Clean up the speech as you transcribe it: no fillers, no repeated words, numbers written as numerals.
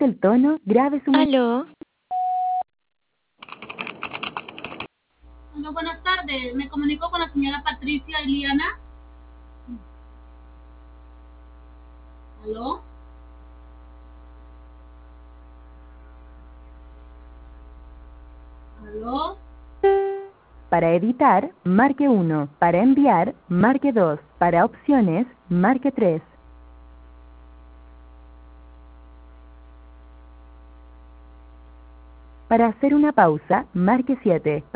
el tono, grabe su... Aló. Hola, buenas tardes. Me comunico con la señora Patricia Iliana. ¿Aló? ¿Aló? Para editar, marque 1. Para enviar, marque 2. Para opciones, marque 3. Para hacer una pausa, marque 7.